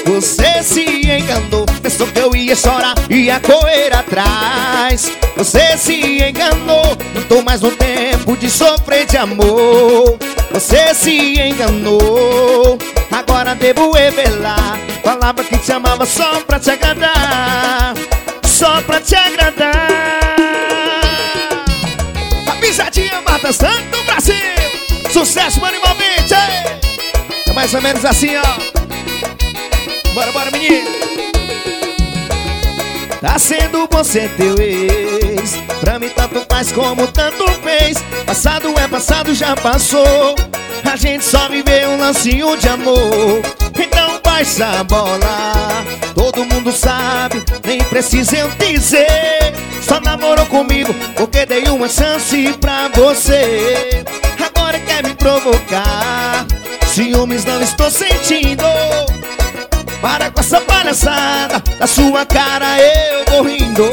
Você se enganou, pensou que eu ia chorar, ia correr atrás. Você se enganou, não tô mais no tempo de sofrer de amor. Você se enganou, agora devo revelar. Falava que te amava só pra te agradar, só pra te agradar. A pisadinha mata sangue do Brasil. Sucesso, mano, envolvente. É mais ou menos assim, ó. Bora, bora, menino. Tá sendo bom ser teu ex, pra mim tanto faz como tanto fez. Passado é passado, já passou. A gente só viveu um lancinho de amor. Então baixa a bola, todo mundo sabe, nem precisa eu dizer. Só namorou comigo porque dei uma chance pra você. Agora quer me provocar, ciúmes não estou sentindo. Para com essa palhaçada, da sua cara eu vou rindo.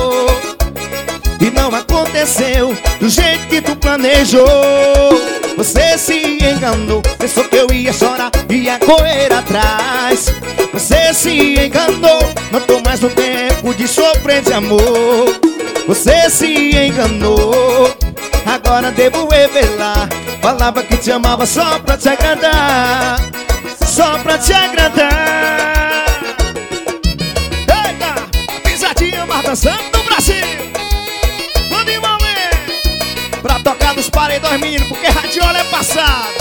E não aconteceu do jeito que tu planejou. Você se enganou, pensou que eu ia chorar, ia correr atrás. Você se enganou, não tô mais no tempo de sofrer de amor. Você se enganou, agora devo revelar. Falava que te amava só pra te agradar, só pra te agradar. Eita, pisadinha mais dançando no Brasil. Vamos envolver pra tocar nos paredões, menino, porque radiola é passado.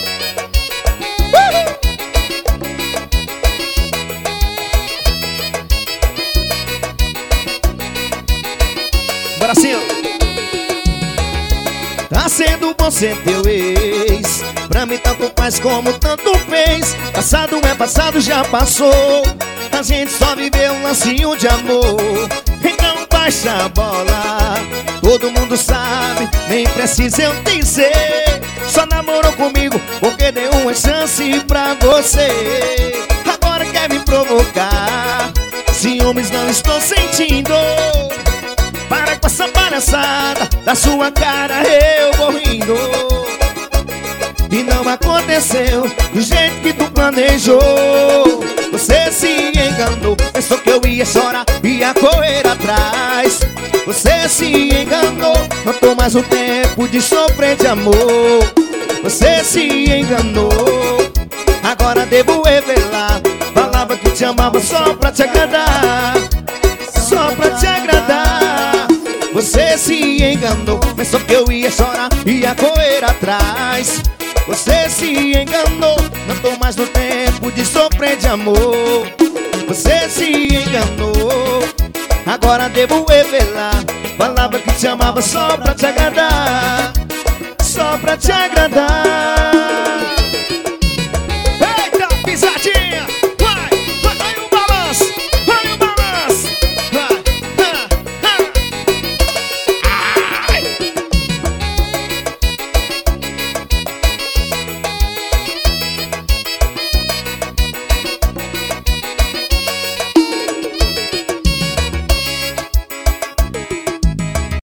Brasil. Tá sendo bom ser teu ex, pra mim tanto faz como tanto fez. Passado é passado, já passou. A gente só viveu um lancinho de amor. Então baixa a bola, todo mundo sabe, nem precisa eu dizer. Só namorou comigo porque deu uma chance pra você. Agora quer me provocar, ciúmes não estou sentindo. Para com essa palhaçada, da sua cara eu vou rindo. E não aconteceu do jeito que tu planejou. Você se enganou, pensou que eu ia chorar, ia correr atrás. Você se enganou, não tô mais no tempo de sofrer de amor. Você se enganou, agora devo revelar. Falava que te amava só pra te agradar, só pra te agradar. Você se enganou, pensou que eu ia chorar, ia correr atrás. Você se enganou, não tô mais no tempo de sofrer de amor. Você se enganou, agora devo revelar. Falava que te amava só pra te agradar, só pra te agradar.